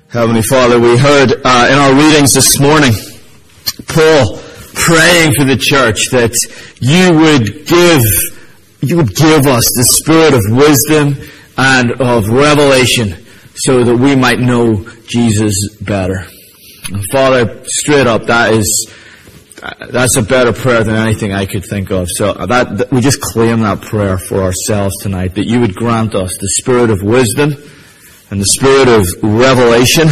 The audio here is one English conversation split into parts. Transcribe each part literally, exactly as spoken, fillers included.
Heavenly Father, we heard uh, in our readings this morning, Paul praying for the church that you would give, you would give us the spirit of wisdom and of revelation so that we might know Jesus better. And Father, straight up, that is, that's a better prayer than anything I could think of. So that, that we just claim that prayer for ourselves tonight, that you would grant us the spirit of wisdom and the spirit of revelation,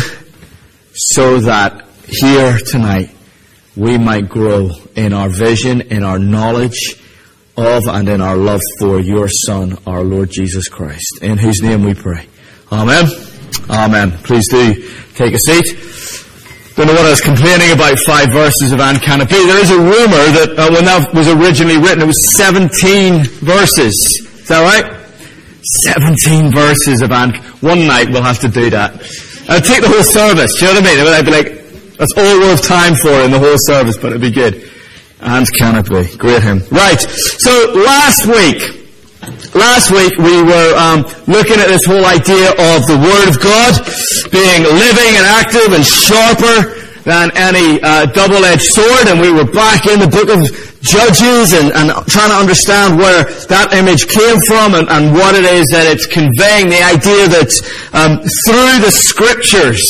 so that here tonight we might grow in our vision, in our knowledge of, and in our love for your Son, our Lord Jesus Christ, in whose name we pray. Amen. Amen. Please do take a seat. Don't know what I was complaining about five verses of Anne Canopy. There is a rumour that uh, when that was originally written, it was seventeen verses. Is that right? seventeen verses of Anne. One night we'll have to do that. I'll take the whole service. Do you know what I mean? I'd be like, that's all we'll have time for in the whole service, but it'd be good. Anne Canopy. Great hymn. Right. So last week, last week we were um, looking at this whole idea of the Word of God being living and active and sharper than any uh, double-edged sword, and we were back in the book of Judges and, and trying to understand where that image came from and, and what it is that it's conveying. The idea that um, through the Scriptures,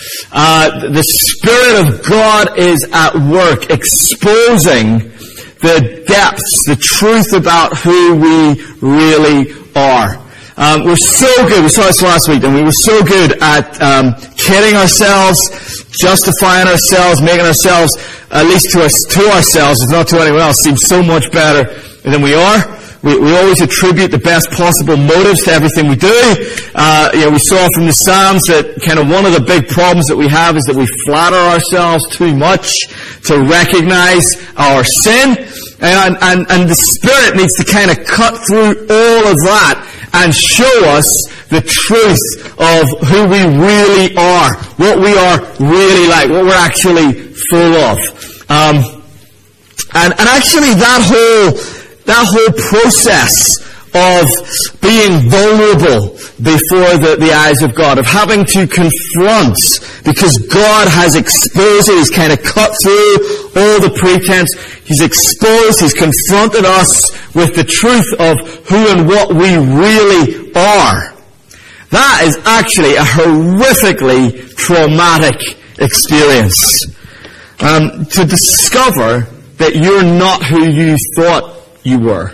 uh, the Spirit of God is at work exposing the depths, the truth about who we really are. Um, we're so good, we saw this last week, and we were so good at um, kidding ourselves, justifying ourselves, making ourselves, at least to us, to ourselves, if not to anyone else, seem so much better than we are. We, we always attribute the best possible motives to everything we do. Uh, you know, we saw from the Psalms that kind of one of the big problems that we have is that we flatter ourselves too much to recognize our sin. And, and, and the Spirit needs to kind of cut through all of that and show us the truth of who we really are, what we are really like, what we're actually full of. Um, and, and actually that whole, that whole process of being vulnerable before the, the eyes of God, of having to confront, because God has exposed it, He's kind of cut through all the pretense, He's exposed, He's confronted us with the truth of who and what we really are. That is actually a horrifically traumatic experience. Um, to discover that you're not who you thought you were.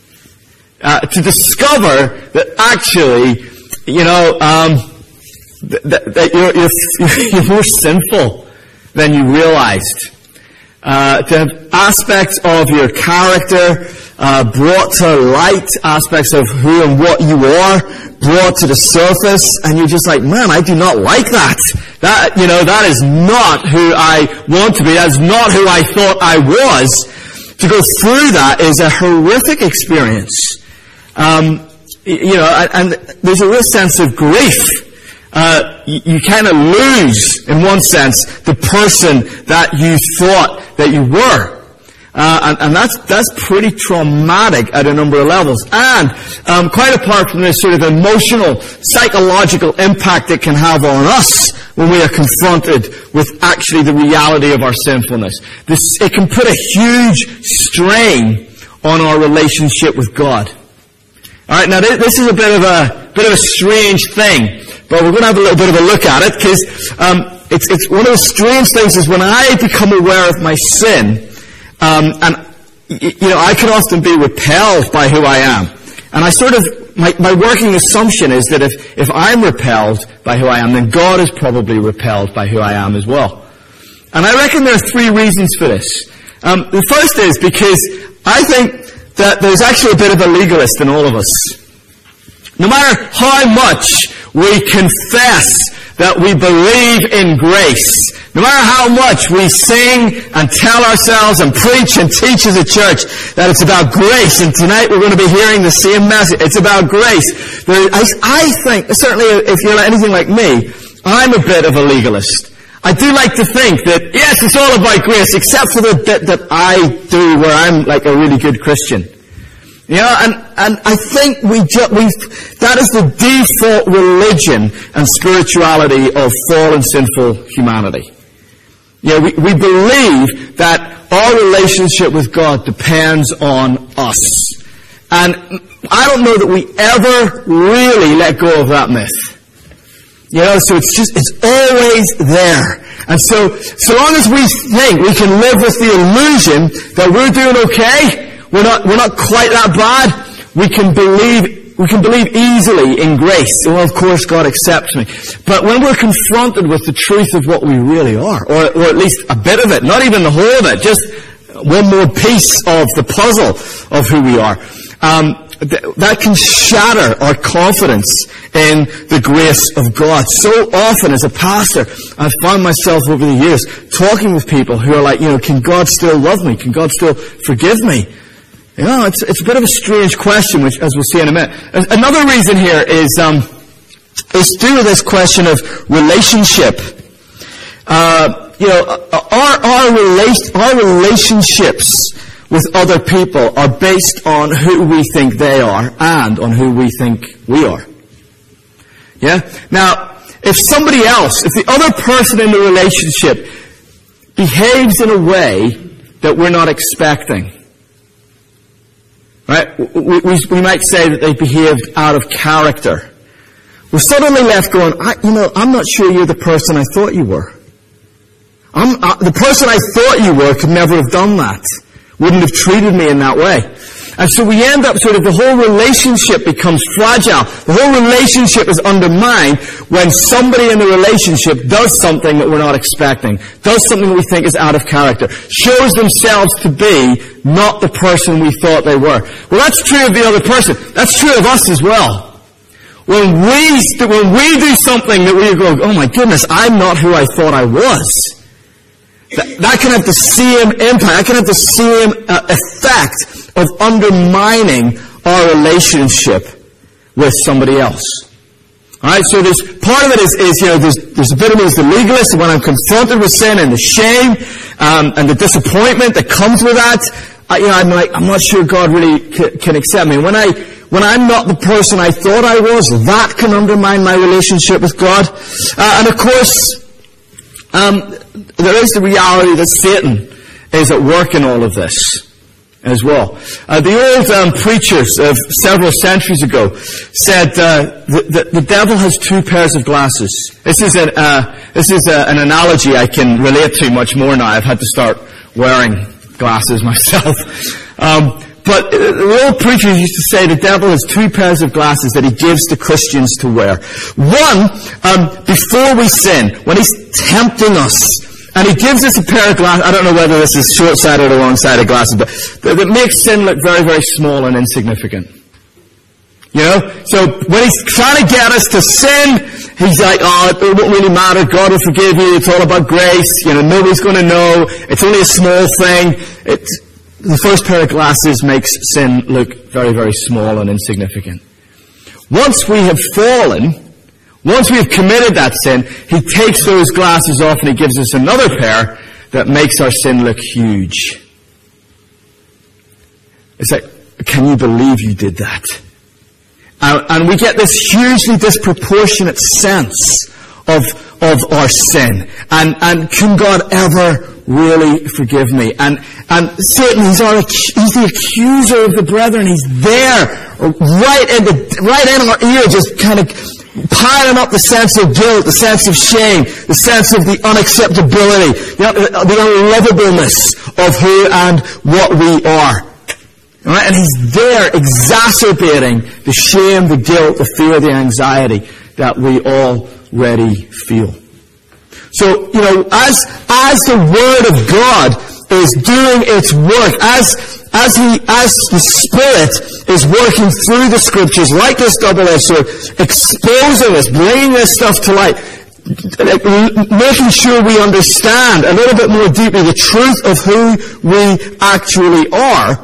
Uh, to discover that actually, you know, um, th- th- that you're, you're, you're more sinful than you realized. Uh, to have aspects of your character uh, brought to light, aspects of who and what you are brought to the surface, and you're just like, man, I do not like that. That, you know, that is not who I want to be. That's not who I thought I was. To go through that is a horrific experience. Um, you know, and there's a real sense of grief. Uh, you, you kind of lose, in one sense, the person that you thought that you were. Uh, and, and that's, that's pretty traumatic at a number of levels. And, um, quite apart from this sort of emotional, psychological impact it can have on us when we are confronted with actually the reality of our sinfulness. This, it can put a huge strain on our relationship with God. Alright, now this is a bit of a, bit of a strange thing, but we're going to have a little bit of a look at it, because, um, it's, it's one of the strange things is when I become aware of my sin, um, and, you know, I can often be repelled by who I am. And I sort of, my, my working assumption is that if, if I'm repelled by who I am, then God is probably repelled by who I am as well. And I reckon there are three reasons for this. Um, the first is because I think that there's actually a bit of a legalist in all of us. No matter how much we confess that we believe in grace, no matter how much we sing and tell ourselves and preach and teach as a church that it's about grace, and tonight we're going to be hearing the same message, it's about grace. There, I, I think, certainly if you're anything like me, I'm a bit of a legalist. I do like to think that, yes, it's all about grace, except for the bit that I do where I'm like a really good Christian. You know, and, and I think we ju- we that is the default religion and spirituality of fallen, sinful humanity. You know, we, we believe that our relationship with God depends on us. And I don't know that we ever really let go of that myth. You know, so it's just, it's always there. And so, so long as we think we can live with the illusion that we're doing okay, we're not, we're not quite that bad, we can believe, we can believe easily in grace. Well, of course, God accepts me. But when we're confronted with the truth of what we really are, or, or at least a bit of it, not even the whole of it, just one more piece of the puzzle of who we are, um, th- that can shatter our confidence in the grace of God. So often as a pastor, I've found myself over the years talking with people who are like, you know, can God still love me? Can God still forgive me? You know, it's, it's a bit of a strange question, which, as we'll see in a minute. Another reason here is, um, is to do with this question of relationship. Uh, you know, our, our, rela- our relationships with other people are based on who we think they are and on who we think we are. Yeah? Now, if somebody else, if the other person in the relationship behaves in a way that we're not expecting, right? We, we, we might say that they behaved out of character. We're suddenly left going, I, you know, I'm not sure you're the person I thought you were. I'm, uh, the person I thought you were could never have done that. Wouldn't have treated me in that way. And so we end up sort of, the whole relationship becomes fragile. The whole relationship is undermined when somebody in the relationship does something that we're not expecting, does something that we think is out of character, shows themselves to be not the person we thought they were. Well, that's true of the other person. That's true of us as well. When we, when we do something that we go, oh my goodness, I'm not who I thought I was. That, that can have the same impact, that can have the same uh, effect of undermining our relationship with somebody else. Alright, so there's, part of it is, is you know, there's, there's a bit of me as the legalist, when I'm confronted with sin and the shame, um, and the disappointment that comes with that, I, you know, I'm like, I'm not sure God really c- can accept me. When I, when I'm not the person I thought I was, that can undermine my relationship with God. Uh, and of course, um, there is the reality that Satan is at work in all of this as well. Uh, the old um, preachers of several centuries ago said uh, that the, the devil has two pairs of glasses. This is an uh, this is a, an analogy I can relate to much more now. I've had to start wearing glasses myself. Um, but the old preachers used to say the devil has two pairs of glasses that he gives to Christians to wear. One, um, before we sin, when he's tempting us, and he gives us a pair of glasses. I don't know whether this is short-sighted or long-sighted glasses, but that makes sin look very, very small and insignificant. You know? So when he's trying to get us to sin, he's like, oh, it won't really matter. God will forgive you. It's all about grace. You know, nobody's going to know. It's only a small thing. It's, the first pair of glasses makes sin look very, very small and insignificant. Once we have fallen, once we've committed that sin, he takes those glasses off and he gives us another pair that makes our sin look huge. It's like, can you believe you did that? And, and we get this hugely disproportionate sense of, of our sin. And, and can God ever really forgive me? And, and Satan, he's, our, he's the accuser of the brethren. He's there, right in the, right in our ear, just kind of piling up the sense of guilt, the sense of shame, the sense of the unacceptability, the, the unlovableness of who and what we are. All right? And he's there exacerbating the shame, the guilt, the fear, the anxiety that we already feel. So, you know, as, as the Word of God is doing its work, as, as he, as the Spirit is working through the Scriptures like this double-edged sword, exposing us, bringing this stuff to light, making sure we understand a little bit more deeply the truth of who we actually are,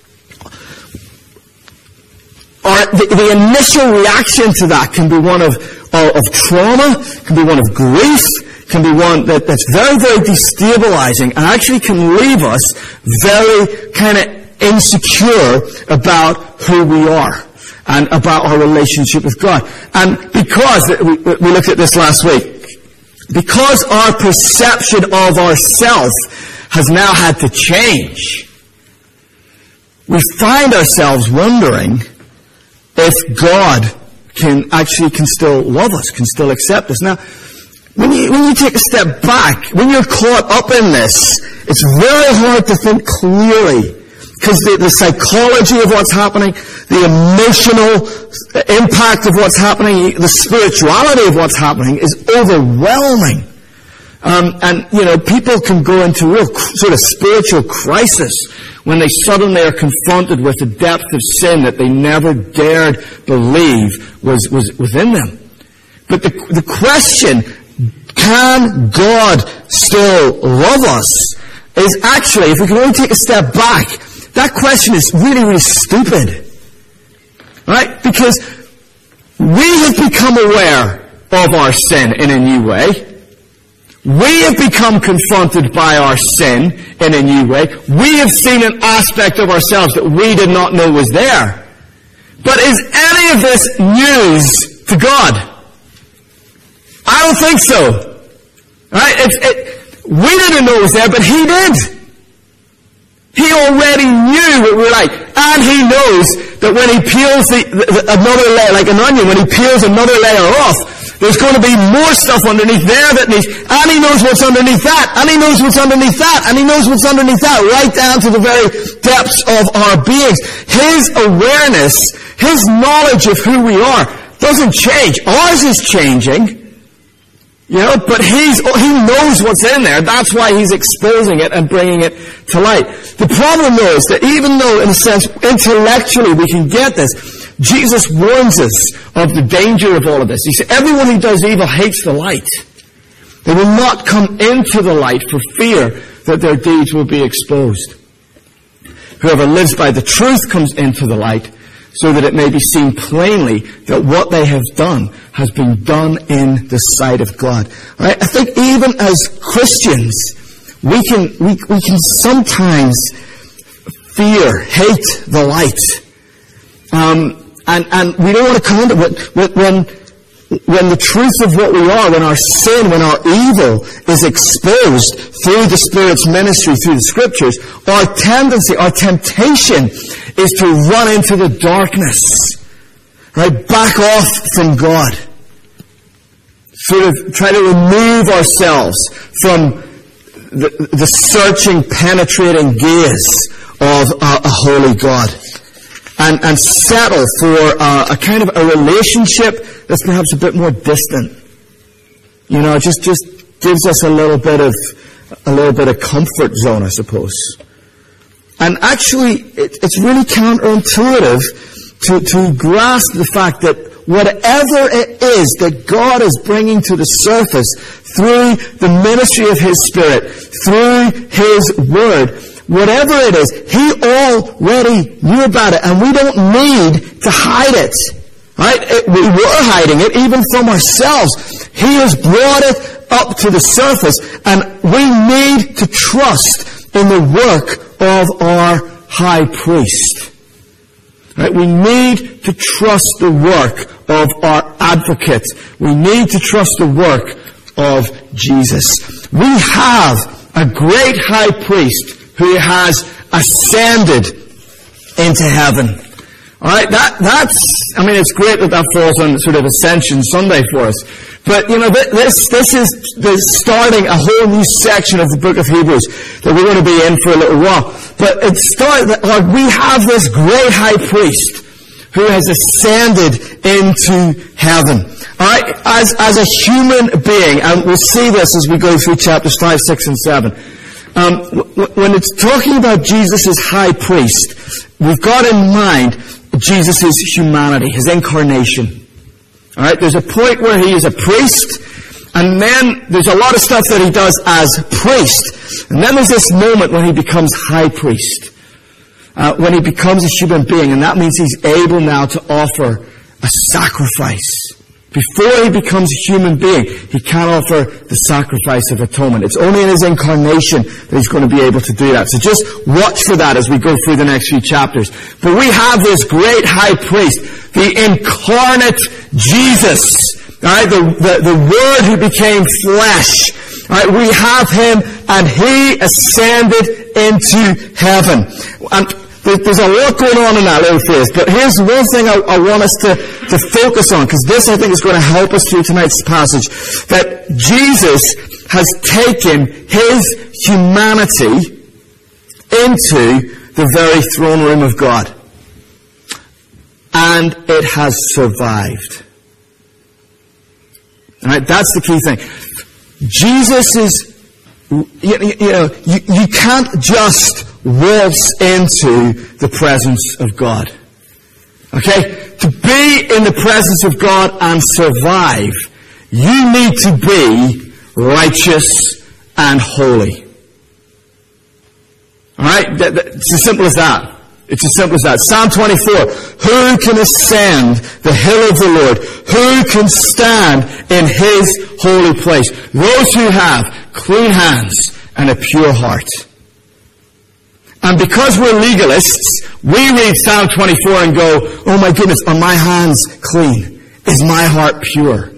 or the, the initial reaction to that can be one of, of, of trauma, can be one of grief, can be one that, that's very, very destabilizing and actually can leave us very kind of insecure about who we are and about our relationship with God. And because, we, we looked at this last week, because our perception of ourselves has now had to change, we find ourselves wondering if God can actually can still love us, can still accept us. Now, when you, when you take a step back, when you're caught up in this, it's very hard to think clearly, because the, the psychology of what's happening, the emotional impact of what's happening, the spirituality of what's happening is overwhelming. Um, and, you know, people can go into real sort of spiritual crisis when they suddenly are confronted with a depth of sin that they never dared believe was, was within them. But the, the question, can God still love us, is actually, if we can only take a step back, that question is really, really stupid. Right? Because we have become aware of our sin in a new way. We have become confronted by our sin in a new way. We have seen an aspect of ourselves that we did not know was there. But is any of this news to God? I don't think so. Right? It's, it, we didn't know it was there, but He did. He already knew what we were like. And He knows that when He peels the, the, another layer, like an onion, when He peels another layer off, there's going to be more stuff underneath there that needs, and He knows what's underneath that, and He knows what's underneath that, and He knows what's underneath that, right down to the very depths of our beings. His awareness, His knowledge of who we are doesn't change. Ours is changing. You know, but he's, he knows what's in there. That's why He's exposing it and bringing it to light. The problem though is that even though, in a sense, intellectually we can get this, Jesus warns us of the danger of all of this. He said, everyone who does evil hates the light. They will not come into the light for fear that their deeds will be exposed. Whoever lives by the truth comes into the light, so that it may be seen plainly that what they have done has been done in the sight of God. Right? I think even as Christians, we can we we can sometimes fear, hate the light, um, and and we don't want to come into it when when the truth of what we are, when our sin, when our evil is exposed through the Spirit's ministry, through the Scriptures, our tendency, our temptation is to run into the darkness, right? Back off from God. Sort of try to remove ourselves from the, the searching, penetrating gaze of uh, a holy God. And, and settle for uh, a kind of a relationship that's perhaps a bit more distant. You know, it just, just gives us a little bit of, a little bit of comfort zone, I suppose. And actually, it, it's really counterintuitive to, to grasp the fact that whatever it is that God is bringing to the surface through the ministry of His Spirit, through His Word, whatever it is, He already knew about it, and we don't need to hide it. Right? It, we were hiding it, even from ourselves. He has brought it up to the surface, and we need to trust in the work of our high priest. Right? We need to trust the work of our advocate. We need to trust the work of Jesus. We have a great high priest who has ascended into heaven. Alright, that, that's, I mean, it's great that that falls on sort of Ascension Sunday for us. But, you know, this, this is the starting a whole new section of the book of Hebrews that we're going to be in for a little while. But it starts, like, we have this great high priest who has ascended into heaven. Alright, as, as a human being, and we'll see this as we go through chapters five, six, and seven. Um, when it's talking about Jesus as high priest, we've got in mind Jesus' humanity, His incarnation. Alright, there's a point where He is a priest, and then there's a lot of stuff that He does as priest. And then there's this moment when He becomes high priest. Uh, when He becomes a human being, and that means He's able now to offer a sacrifice. Before he becomes a human being, he can't offer the sacrifice of atonement. It's only in his incarnation that he's going to be able to do that. So just watch for that as we go through the next few chapters. But we have this great high priest, the incarnate Jesus, alright, the, the, the Word who became flesh. Alright, we have him, and he ascended into heaven. And there's a lot going on in that little phrase, but here's one thing I, I want us to, to focus on, because this, I think, is going to help us through tonight's passage, that Jesus has taken his humanity into the very throne room of God. And it has survived. Alright, that's the key thing. Jesus is, you, you know, you, you can't just waltz into the presence of God. Okay? To be in the presence of God and survive, you need to be righteous and holy. Alright? It's as simple as that. It's as simple as that. Psalm twenty-four. Who can ascend the hill of the Lord? Who can stand in his holy place? Those who have clean hands and a pure heart. And because we're legalists, we read Psalm twenty-four and go, oh my goodness, are my hands clean? Is my heart pure?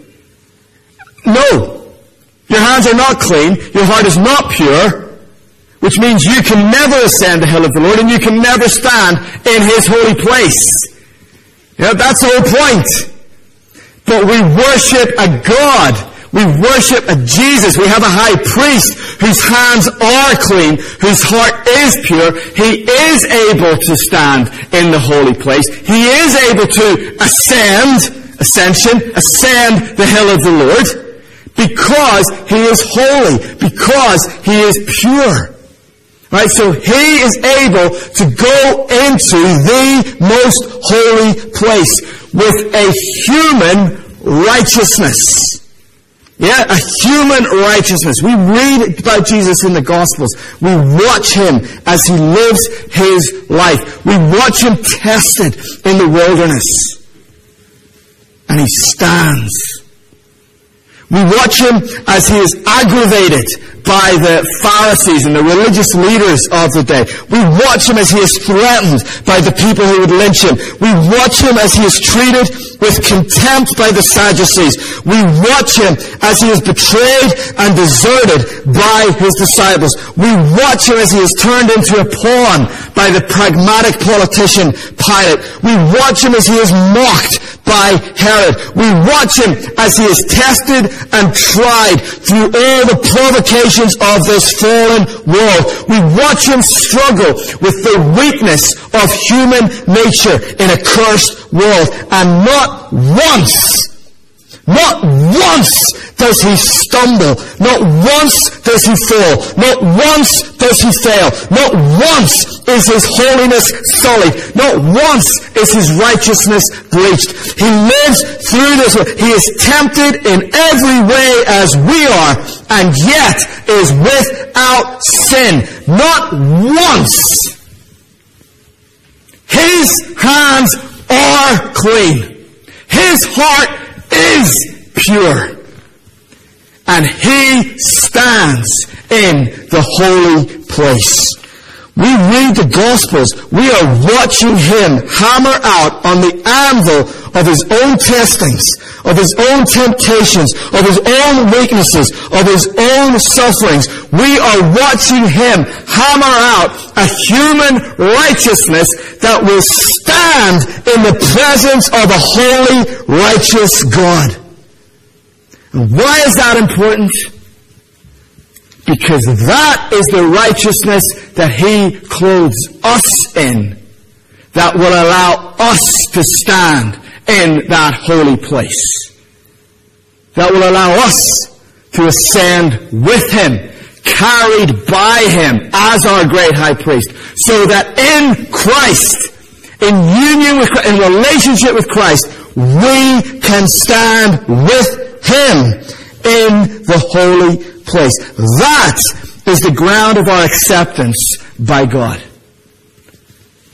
No. Your hands are not clean. Your heart is not pure. Which means you can never ascend the hill of the Lord and you can never stand in his holy place. You know, that's the whole point. But we worship a God. We worship a Jesus. We have a high priest whose hands are clean, whose heart is pure. He is able to stand in the holy place. He is able to ascend, ascension, ascend the hill of the Lord because he is holy, because he is pure. Right, so he is able to go into the most holy place with a human righteousness. Yeah, a human righteousness. We read about Jesus in the Gospels. We watch him as he lives his life. We watch him tested in the wilderness. And he stands. We watch him as he is aggravated by the Pharisees and the religious leaders of the day. We watch him as he is threatened by the people who would lynch him. We watch him as he is treated with contempt by the Sadducees. We watch him as he is betrayed and deserted by his disciples. We watch him as he is turned into a pawn by the pragmatic politician Pilate. We watch him as he is mocked by Herod. We watch him as he is tested and tried through all the provocations of this fallen world. We watch him struggle with the weakness of human nature in a cursed world. And not once, not once does he stumble. Not once does he fall. Not once does he fail. Not once is his holiness sullied. Not once is his righteousness breached. He lives through this world. He is tempted in every way as we are, and yet is without sin. Not once. His hands are clean. His heart is pure. And he stands in the holy place. We read the Gospels. We are watching him hammer out on the anvil of his own testings, of his own temptations, of his own weaknesses, of his own sufferings. We are watching him hammer out a human righteousness that will stand in the presence of a holy, righteous God. And why is that important? Because that is the righteousness that he clothes us in, that will allow us to stand in that holy place. That will allow us to ascend with him, carried by him as our great high priest, so that in Christ, in union with Christ, in relationship with Christ, we can stand with him in the holy place. That is the ground of our acceptance by God.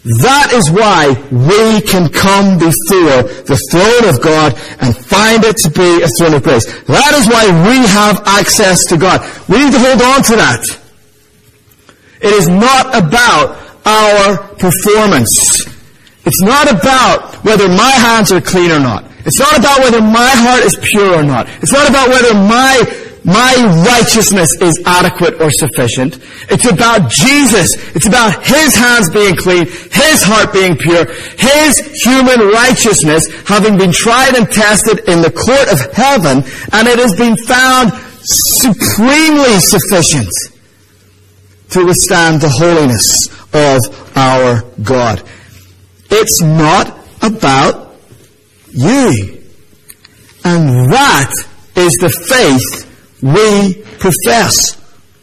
That is why we can come before the throne of God and find it to be a throne of grace. That is why we have access to God. We need to hold on to that. It is not about our performance. It's not about whether my hands are clean or not. It's not about whether my heart is pure or not. It's not about whether my My righteousness is adequate or sufficient. It's about Jesus. It's about His hands being clean, His heart being pure, His human righteousness having been tried and tested in the court of heaven, and it has been found supremely sufficient to withstand the holiness of our God. It's not about you. And that is the faith we profess.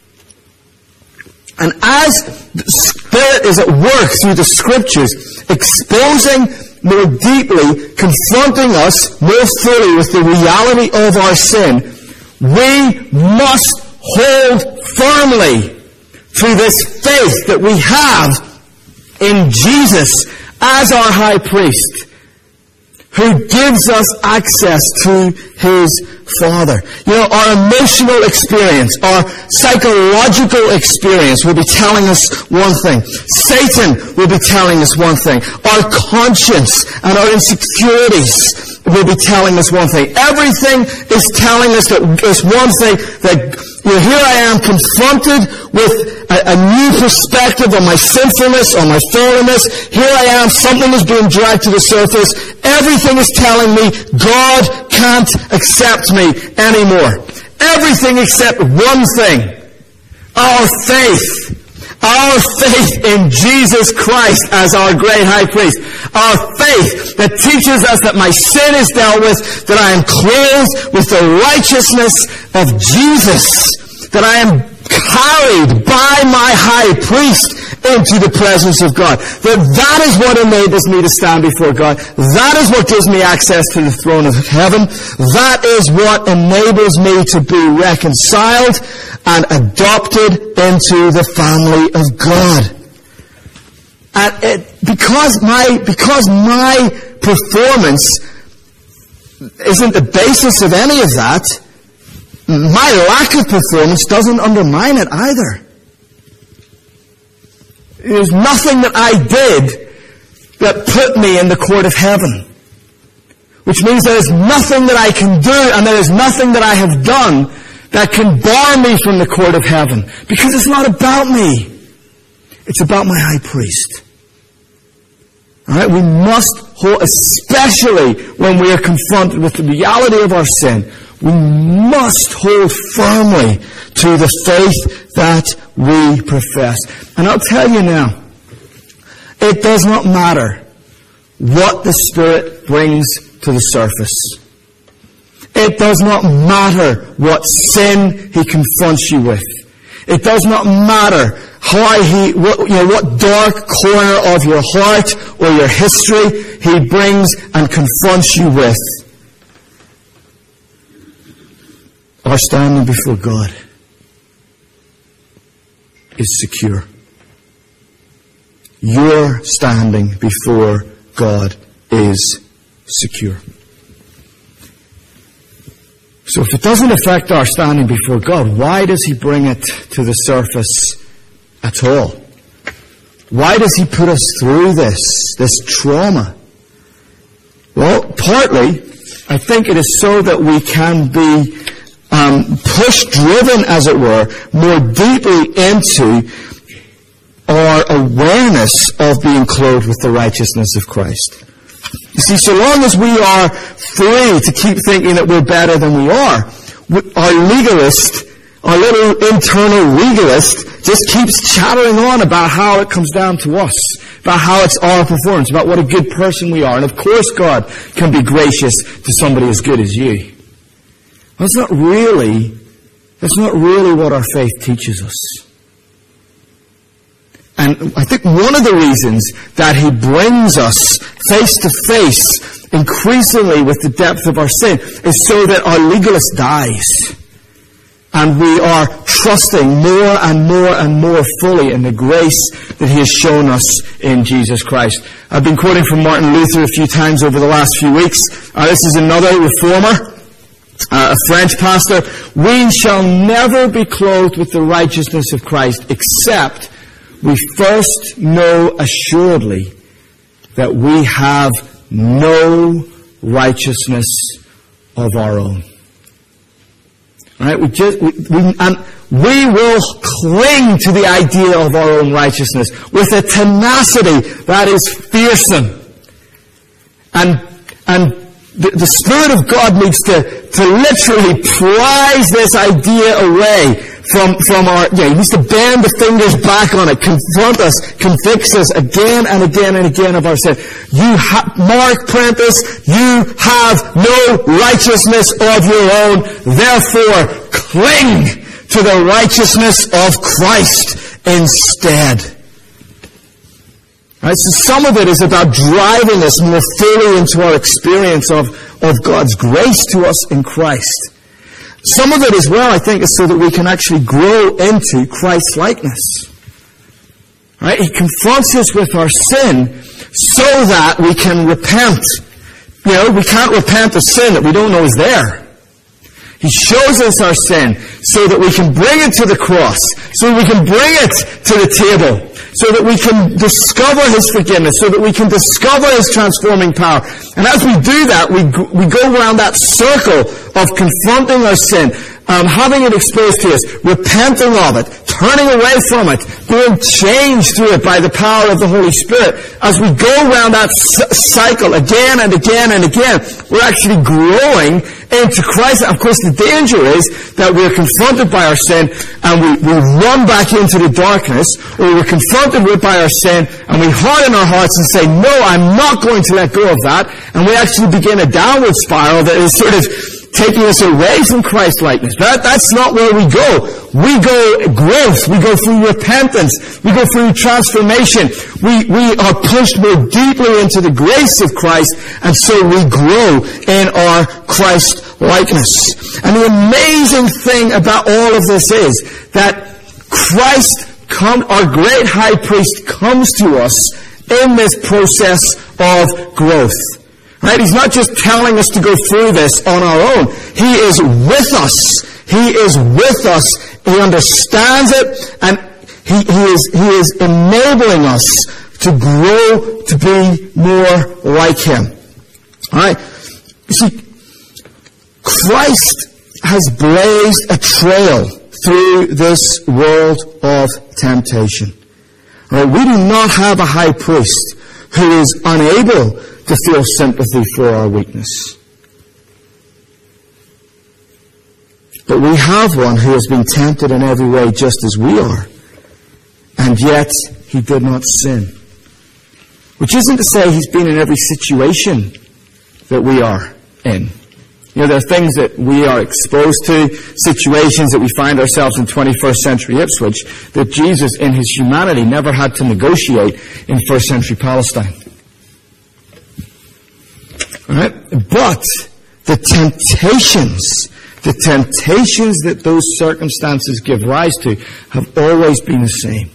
And as the Spirit is at work through the Scriptures, exposing more deeply, confronting us more fully with the reality of our sin, we must hold firmly to this faith that we have in Jesus as our high priest, who gives us access to His Father. You know, our emotional experience, our psychological experience will be telling us one thing. Satan will be telling us one thing. Our conscience and our insecurities will be telling us one thing. Everything is telling us that it's one thing, that, you know, here I am confronted with a, a new perspective on my sinfulness, on my fallenness. Here I am, something is being dragged to the surface. Everything is telling me God can't accept me anymore. Everything except one thing. Our faith. Our faith in Jesus Christ as our great high priest. Our faith that teaches us that my sin is dealt with, that I am clothed with the righteousness of Jesus, that I am carried by my high priest into the presence of God. That that is what enables me to stand before God. That is what gives me access to the throne of heaven. That is what enables me to be reconciled and adopted into the family of God. And it, because my because my performance isn't the basis of any of that, my lack of performance doesn't undermine it either. There's nothing that I did that put me in the court of heaven. Which means there is nothing that I can do, and there is nothing that I have done that can bar me from the court of heaven. Because it's not about me. It's about my high priest. Alright, we must hold, especially when we are confronted with the reality of our sin, we must hold firmly to the faith that we profess. And I'll tell you now, it does not matter what the Spirit brings to the surface. It does not matter what sin He confronts you with. It does not matter how He, what, you know, what dark corner of your heart or your history He brings and confronts you with. Our standing before God is secure. Your standing before God is secure. So if it doesn't affect our standing before God, why does He bring it to the surface at all? Why does He put us through this, this trauma? Well, partly, I think it is so that we can be um, pushed, driven, as it were, more deeply into our awareness of being clothed with the righteousness of Christ. You see, so long as we are free to keep thinking that we're better than we are, our legalist, our little internal legalist, just keeps chattering on about how it comes down to us, about how it's our performance, about what a good person we are. And of course God can be gracious to somebody as good as you. That's not really, that's not really what our faith teaches us. And I think one of the reasons that He brings us face to face increasingly with the depth of our sin is so that our legalist dies. And we are trusting more and more and more fully in the grace that He has shown us in Jesus Christ. I've been quoting from Martin Luther a few times over the last few weeks. Uh, this is another reformer, uh, a French pastor. We shall never be clothed with the righteousness of Christ except we first know assuredly that we have no righteousness of our own. All right, we just we, we and we will cling to the idea of our own righteousness with a tenacity that is fearsome. And and the, the Spirit of God needs to to literally prize this idea away from from our. Yeah, He needs to bend the fingers back on it, confront us, convict us again and again and again of our sin. You, ha- Mark Prentice, you have no righteousness of your own. Therefore, cling to the righteousness of Christ instead. Right, so some of it is about driving us more fully into our experience of, of God's grace to us in Christ. Some of it as well, I think, is so that we can actually grow into Christ's likeness. Right? He confronts us with our sin so that we can repent. You know, we can't repent of sin that we don't know is there. He shows us our sin so that we can bring it to the cross, so that we can bring it to the table, so that we can discover His forgiveness, so that we can discover His transforming power. And as we do that, we we go around that circle of confronting our sin, um, having it exposed to us, repenting of it, turning away from it, being changed through it by the power of the Holy Spirit. As we go around that c- cycle again and again and again, we're actually growing into Christ. Of course, the danger is that we're confronted by our sin and we, we run back into the darkness, or we're confronted with by our sin and we harden our hearts and say, no, I'm not going to let go of that. And we actually begin a downward spiral that is sort of taking us away from Christ-likeness. That, that's not where we go. We go growth. We go through repentance. We go through transformation. We, we are pushed more deeply into the grace of Christ, and so we grow in our Christ-likeness. And the amazing thing about all of this is that Christ, come, our great high priest, comes to us in this process of growth. Right? He's not just telling us to go through this on our own. He is with us. He is with us. He understands it, and he, he is he is enabling us to grow to be more like Him. All right? You see, Christ has blazed a trail through this world of temptation. All right? We do not have a high priest who is unable to feel sympathy for our weakness. But we have one who has been tempted in every way just as we are, and yet He did not sin. Which isn't to say He's been in every situation that we are in. You know, there are things that we are exposed to, situations that we find ourselves in twenty-first century Ipswich, that Jesus in His humanity never had to negotiate in first century Palestine. All right? But the temptations, the temptations that those circumstances give rise to have always been the same.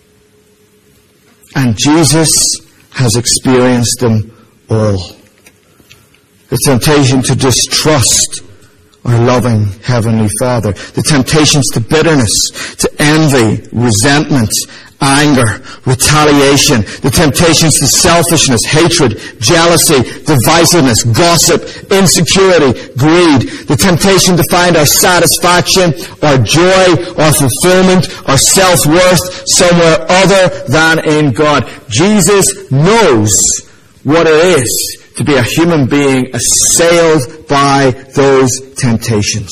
And Jesus has experienced them all. The temptation to distrust our loving Heavenly Father. The temptations to bitterness, to envy, resentment, anger, retaliation. The temptations to selfishness, hatred, jealousy, divisiveness, gossip, insecurity, greed. The temptation to find our satisfaction, our joy, our fulfillment, our self-worth somewhere other than in God. Jesus knows what it is to be a human being assailed by those temptations.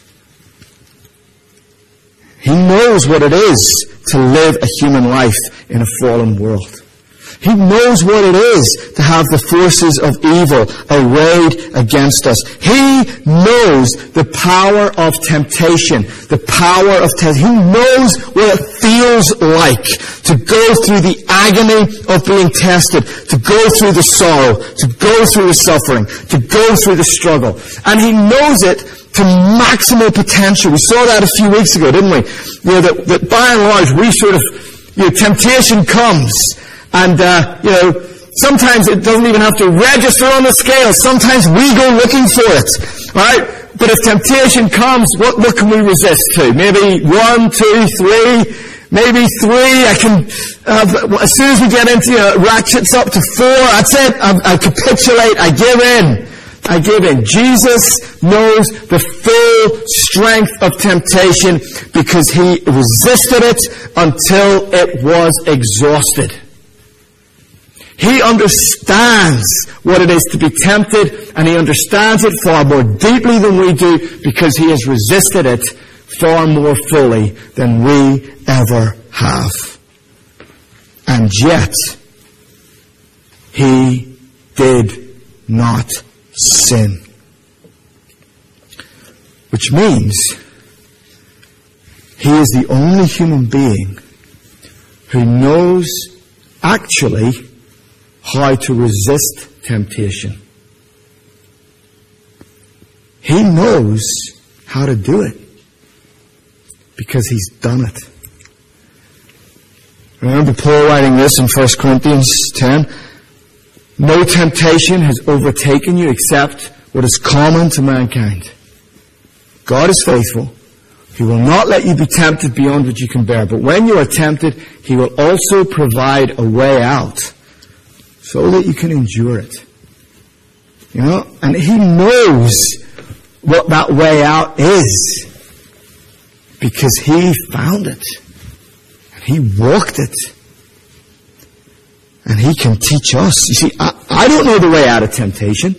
He knows what it is to live a human life in a fallen world. He knows what it is to have the forces of evil arrayed against us. He knows the power of temptation, the power of temptation. He knows what it feels like to go through the agony of being tested, to go through the sorrow, to go through the suffering, to go through the struggle. And he knows it to maximal potential. We saw that a few weeks ago, didn't we? You know, that, that by and large, we sort of, you know, temptation comes, and, uh, you know, sometimes it doesn't even have to register on the scale. Sometimes we go looking for it, right? But if temptation comes, what, what can we resist to? Maybe one, two, three, maybe three. I can, uh, as soon as we get into, uh, ratchets up to four, that's it. I, I capitulate. I give in. I give in. Jesus knows the full strength of temptation because he resisted it until it was exhausted. He understands what it is to be tempted, and he understands it far more deeply than we do because he has resisted it far more fully than we ever have. And yet, he did not sin. Which means he is the only human being who knows actually how to resist temptation. He knows how to do it because he's done it. Remember Paul writing this in First Corinthians ten? No temptation has overtaken you except what is common to mankind. God is faithful. He will not let you be tempted beyond what you can bear. But when you are tempted, he will also provide a way out so that you can endure it. You know, and he knows what that way out is because he found it. And he walked it. And he can teach us. You see, I, I don't know the way out of temptation.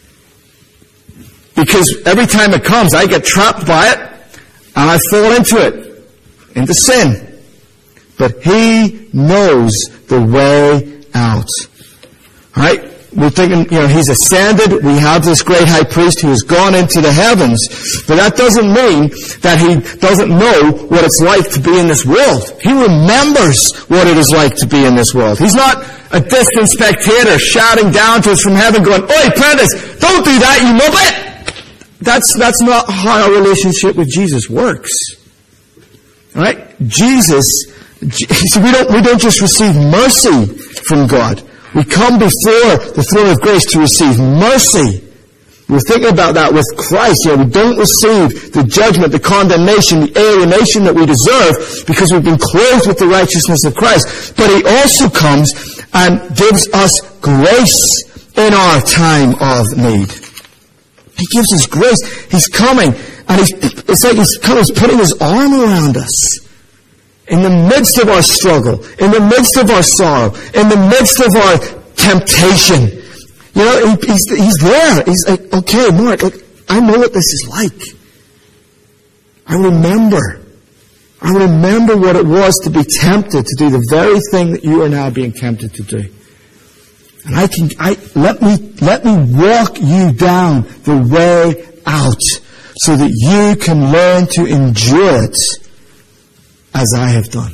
Because every time it comes, I get trapped by it, and I fall into it, into sin. But he knows the way out. Right? We're thinking, you know, he's ascended. We have this great high priest who has gone into the heavens. But that doesn't mean that he doesn't know what it's like to be in this world. He remembers what it is like to be in this world. He's not a distant spectator shouting down to us from heaven going, "Oi, Prentice, don't do that, you muppet!" That's, that's not how our relationship with Jesus works. Right? Jesus, we don't, we don't just receive mercy from God. We come before the throne of grace to receive mercy. We're thinking about that with Christ. You know, we don't receive the judgment, the condemnation, the alienation that we deserve because we've been clothed with the righteousness of Christ. But he also comes and gives us grace in our time of need. He gives us grace. He's coming, and he's, it's like he's coming, he's putting his arm around us. In the midst of our struggle, in the midst of our sorrow, in the midst of our temptation. You know, he, he's, he's there. He's like, okay, Mark, look, I know what this is like. I remember. I remember what it was to be tempted to do the very thing that you are now being tempted to do. And I can, I, let me, let me walk you down the way out so that you can learn to endure it as I have done.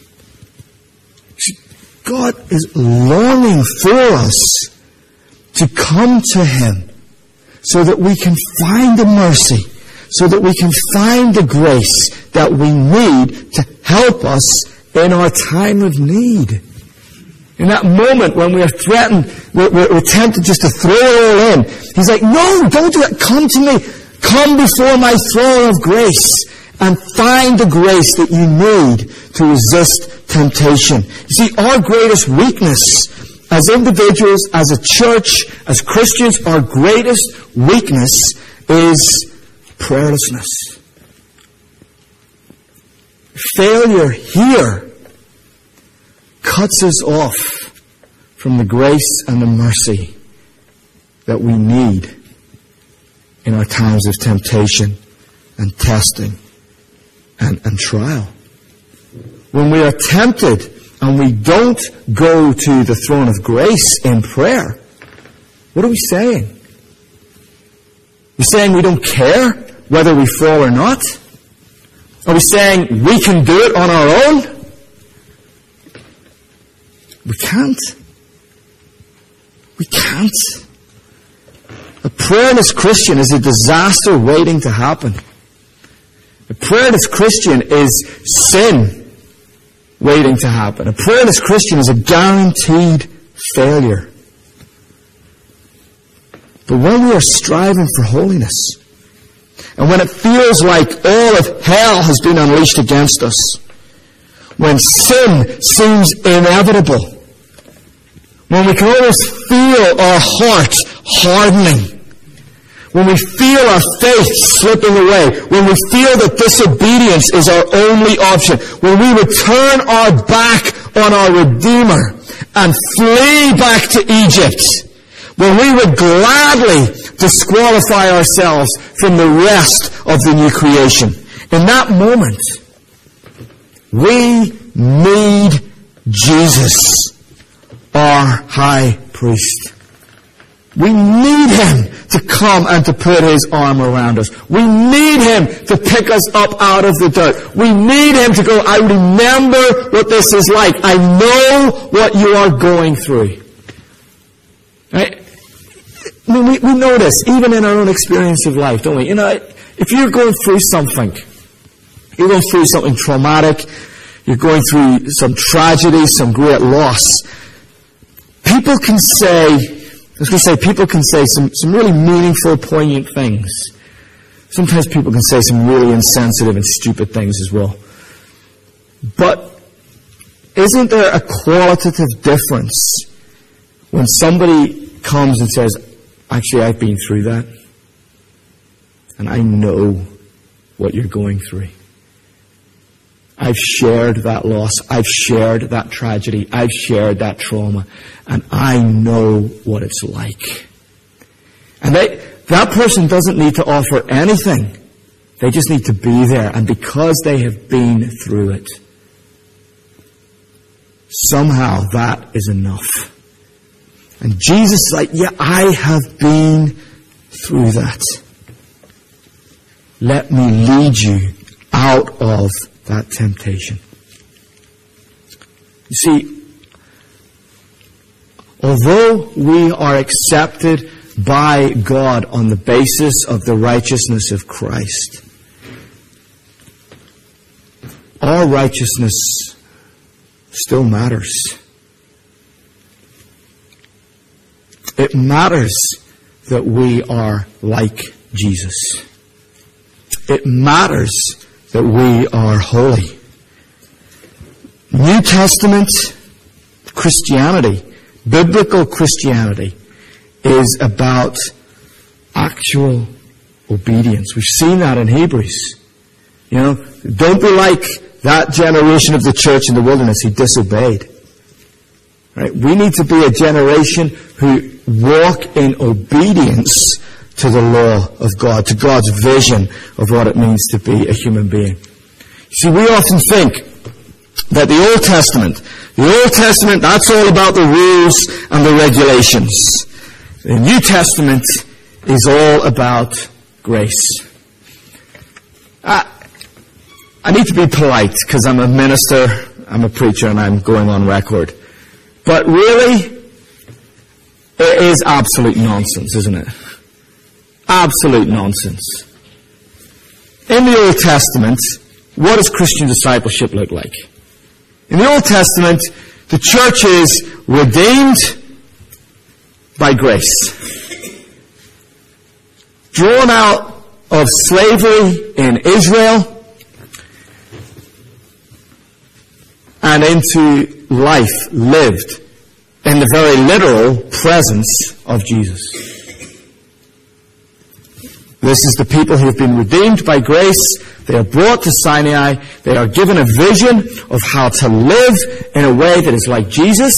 God is longing for us to come to him so that we can find the mercy, so that we can find the grace that we need to help us in our time of need. In that moment when we are threatened, we're, we're, we're tempted just to throw it all in. He's like, no, don't do that. Come to me. Come before my throne of grace and find the grace that you need to resist temptation. You see, our greatest weakness as individuals, as a church, as Christians, our greatest weakness is prayerlessness. Failure here cuts us off from the grace and the mercy that we need in our times of temptation and testing and, and trial. When we are tempted and we don't go to the throne of grace in prayer, what are we saying? We're saying we don't care whether we fall or not? Are we saying we can do it on our own? We can't. We can't. A prayerless Christian is a disaster waiting to happen. A prayerless Christian is sin waiting to happen. A prayerless Christian is a guaranteed failure. But when we are striving for holiness, and when it feels like all of hell has been unleashed against us, when sin seems inevitable, when we can almost feel our hearts hardening, when we feel our faith slipping away, when we feel that disobedience is our only option, when we would turn our back on our Redeemer and flee back to Egypt, when we would gladly disqualify ourselves from the rest of the new creation, in that moment, we need Jesus, our high priest. We need him to come and to put his arm around us. We need him to pick us up out of the dirt. We need him to go, I remember what this is like. I know what you are going through. Right? I mean, we, we know this, even in our own experience of life, don't we? You know, if you're going through something, you're going through something traumatic, you're going through some tragedy, some great loss, people can say, I was going to say, people can say some, some really meaningful, poignant things. Sometimes people can say some really insensitive and stupid things as well. But isn't there a qualitative difference when somebody comes and says, actually, I've been through that, and I know what you're going through. I've shared that loss. I've shared that tragedy. I've shared that trauma. And I know what it's like. And they, that person doesn't need to offer anything. They just need to be there. And because they have been through it, somehow that is enough. And Jesus is like, yeah, I have been through that. Let me lead you out of that temptation. You see, although we are accepted by God on the basis of the righteousness of Christ, our righteousness still matters. It matters that we are like Jesus. It matters that we are holy. New Testament Christianity, biblical Christianity, is about actual obedience. We've seen that in Hebrews. You know, don't be like that generation of the church in the wilderness who disobeyed. Right? We need to be a generation who walk in obedience to the law of God, to God's vision of what it means to be a human being. See, we often think that the Old Testament, the Old Testament, that's all about the rules and the regulations. The New Testament is all about grace. I, I need to be polite because I'm a minister, I'm a preacher, and I'm going on record. But really, it is absolute nonsense, isn't it? Absolute nonsense. In the Old Testament, what does Christian discipleship look like? In the Old Testament, the church is redeemed by grace. Drawn out of slavery in Israel and into life lived in the very literal presence of Jesus. This is the people who have been redeemed by grace. They are brought to Sinai. They are given a vision of how to live in a way that is like Jesus.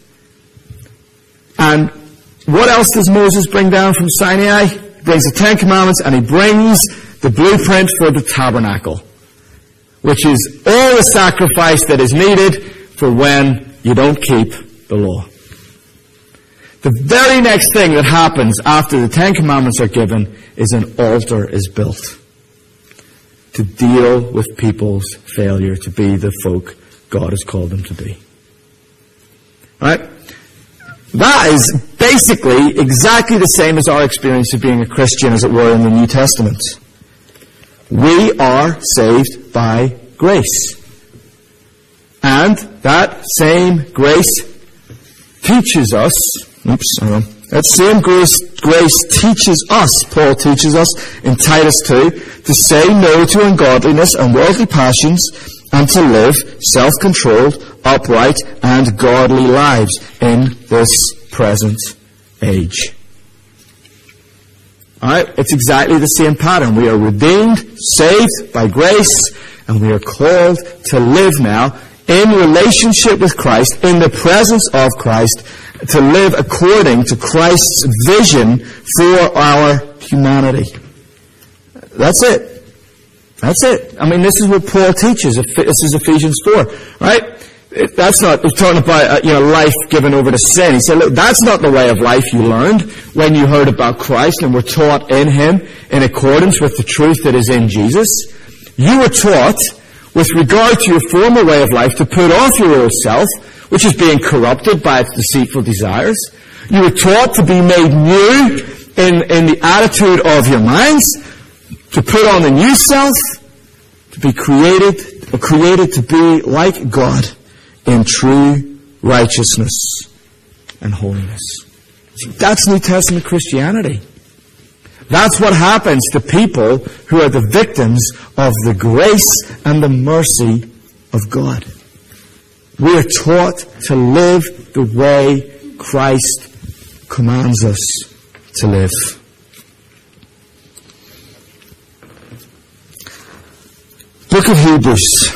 And what else does Moses bring down from Sinai? He brings the Ten Commandments and he brings the blueprint for the tabernacle, which is all the sacrifice that is needed for when you don't keep the law. The very next thing that happens after the Ten Commandments are given is an altar is built to deal with people's failure to be the folk God has called them to be. Right? That is basically exactly the same as our experience of being a Christian, as it were, in the New Testament. We are saved by grace. And that same grace teaches us, oops, hang on, that same grace, grace teaches us, Paul teaches us in Titus two, to say no to ungodliness and worldly passions, and to live self-controlled, upright, and godly lives in this present age. Alright, it's exactly the same pattern. We are redeemed, saved by grace, and we are called to live now in relationship with Christ, in the presence of Christ, to live according to Christ's vision for our humanity. That's it. That's it. I mean, this is what Paul teaches. This is Ephesians four, right? That's not, we're talking about, you know, life given over to sin. He said, look, that's not the way of life you learned when you heard about Christ and were taught in Him in accordance with the truth that is in Jesus. You were taught, with regard to your former way of life, to put off your old self, which is being corrupted by its deceitful desires. You were taught to be made new in, in the attitude of your minds, to put on the new self, to be created, or created to be like God in true righteousness and holiness. See, that's New Testament Christianity. That's what happens to people who are the victims of the grace and the mercy of God. We are taught to live the way Christ commands us to live. Book of Hebrews.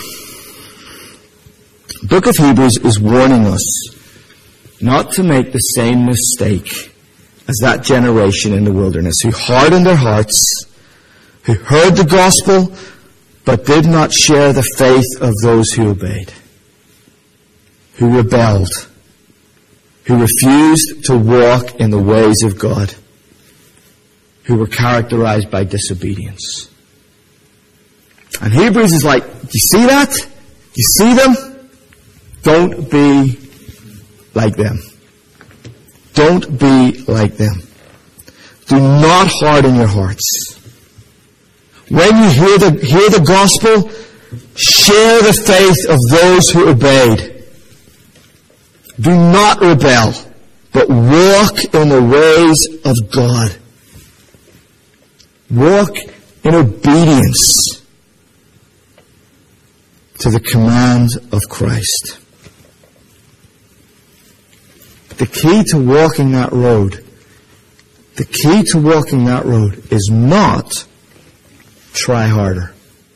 Book of Hebrews is warning us not to make the same mistake as that generation in the wilderness who hardened their hearts, who heard the gospel, but did not share the faith of those who obeyed, who rebelled, who refused to walk in the ways of God, who were characterized by disobedience. And Hebrews is like, do you see that? Do you see them? Don't be like them. Don't be like them. Do not harden your hearts. When you hear the, hear the gospel, share the faith of those who obeyed. Do not rebel, but walk in the ways of God. Walk in obedience to the command of Christ. The key to walking that road, the key to walking that road is not try harder.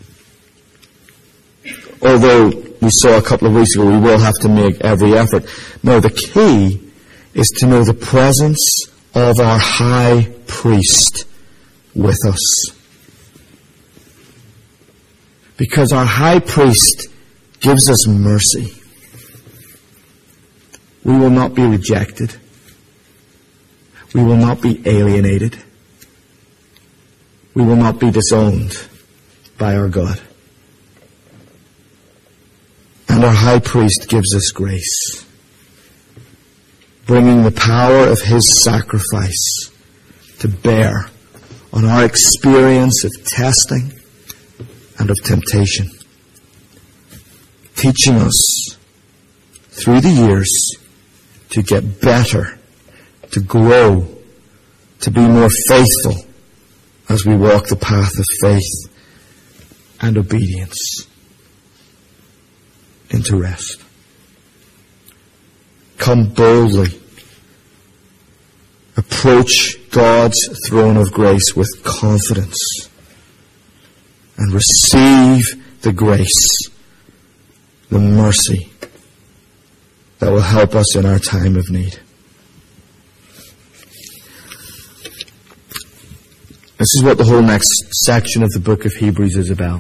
Although we saw a couple of weeks ago, we will have to make every effort. No, the key is to know the presence of our high priest with us. Because our high priest gives us mercy. We will not be rejected. We will not be alienated. We will not be disowned by our God. And our high priest gives us grace, bringing the power of his sacrifice to bear on our experience of testing and of temptation, teaching us through the years to get better, to grow, to be more faithful as we walk the path of faith and obedience into rest. Come boldly. Approach God's throne of grace with confidence and receive the grace, the mercy that will help us in our time of need. This is what the whole next section of the book of Hebrews is about.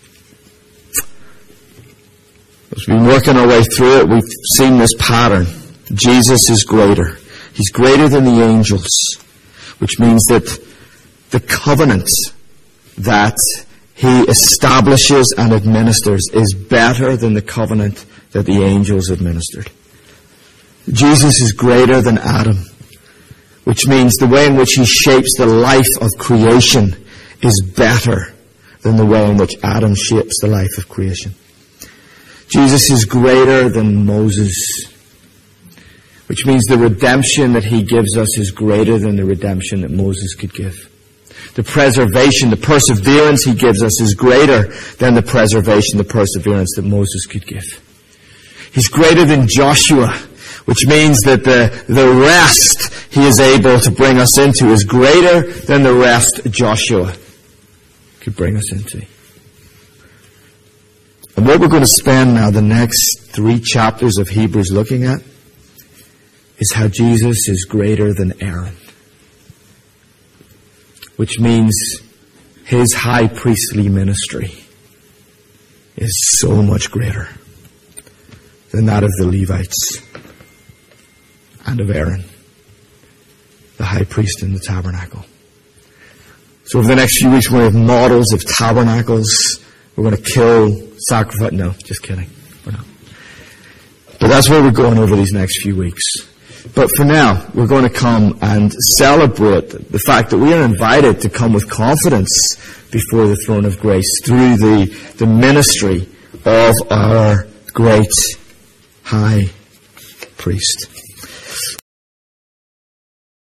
As we've been working our way through it, we've seen this pattern. Jesus is greater. He's greater than the angels, which means that the covenant that he establishes and administers is better than the covenant that the angels administered. Jesus is greater than Adam, which means the way in which he shapes the life of creation is better than the way in which Adam shapes the life of creation. Jesus is greater than Moses, which means the redemption that he gives us is greater than the redemption that Moses could give. The preservation, the perseverance he gives us is greater than the preservation, the perseverance that Moses could give. He's greater than Joshua, which means that the, the rest he is able to bring us into is greater than the rest Joshua could bring us into. And what we're going to spend now the next three chapters of Hebrews looking at is how Jesus is greater than Aaron, which means his high priestly ministry is so much greater than that of the Levites and of Aaron, the high priest in the tabernacle. So over the next few weeks, we're going to have models of tabernacles. We're going to kill, sacrifice. No, just kidding. We're not. But that's where we're going over these next few weeks. But for now, we're going to come and celebrate the fact that we are invited to come with confidence before the throne of grace through the, the ministry of our great high priest.